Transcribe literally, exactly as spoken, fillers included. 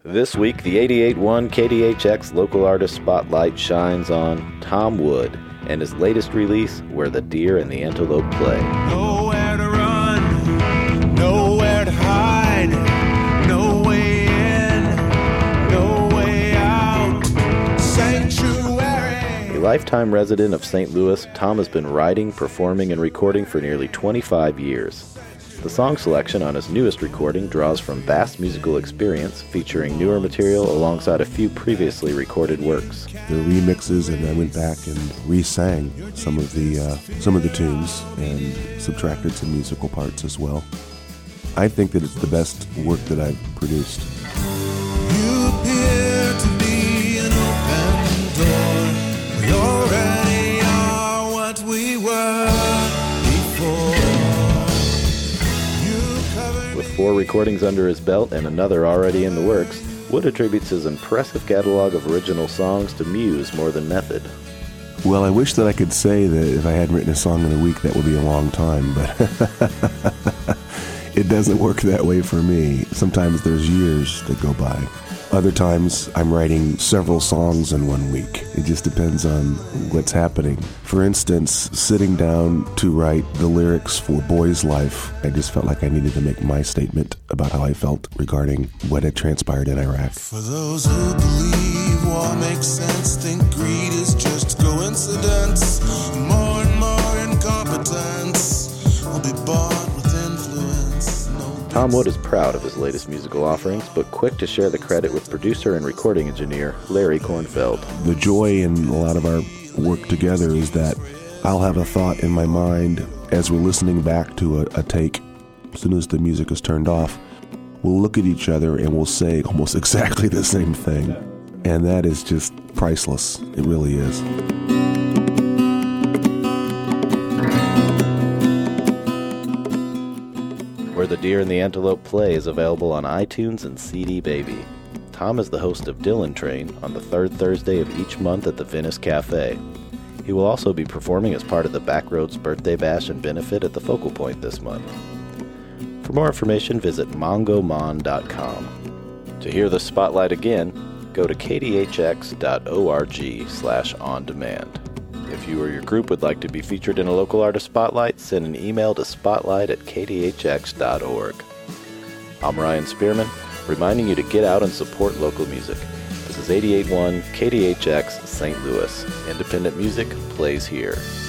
This week, the eighty-eight point one K D H X Local Artist Spotlight shines on Tom Wood and his latest release, Where the Deer and the Antelope Play. Nowhere to run, nowhere to hide, no way in, no way out, sanctuary. A lifetime resident of Saint Louis, Tom has been writing, performing, and recording for nearly twenty-five years. The song selection on his newest recording draws from vast musical experience, featuring newer material alongside a few previously recorded works. The remixes, and I went back and re-sang some of the uh, some of the tunes and subtracted some musical parts as well. I think that it's the best work that I've produced. You appear to be an open door. We already are what we were before. With four recordings under his belt and another already in the works, Wood attributes his impressive catalog of original songs to muse more than method. Well, I wish that I could say that if I hadn't written a song in a week, that would be a long time, but it doesn't work that way for me. Sometimes there's years that go by. Other times, I'm writing several songs in one week. It just depends on what's happening. For instance, sitting down to write the lyrics for Boy's Life, I just felt like I needed to make my statement about how I felt regarding what had transpired in Iraq. For those who believe war makes sense, think greed is just coincidence. More and more incompetence will be bought with influence. No Tom Wood is proud of his latest musical offerings, but quick to share the credit with producer and recording engineer Larry Kornfeld. The joy in a lot of our work together is that I'll have a thought in my mind as we're listening back to a, a take. As soon as the music is turned off, we'll look at each other and we'll say almost exactly the same thing. And that is just priceless. It really is. Where the Deer and the Antelope Play is available on iTunes and C D Baby. Tom is the host of Dylan Train on the third Thursday of each month at the Venice Cafe. He will also be performing as part of the Backroads Birthday Bash and Benefit at the Focal Point this month. For more information, visit mongomon dot com. To hear the spotlight again, go to k d h x dot org slash on demand. If you or your group would like to be featured in a local artist spotlight, send an email to spotlight at k d h x dot org. I'm Ryan Spearman, reminding you to get out and support local music. This is eighty-eight point one K D H X Saint Louis. Independent music plays here.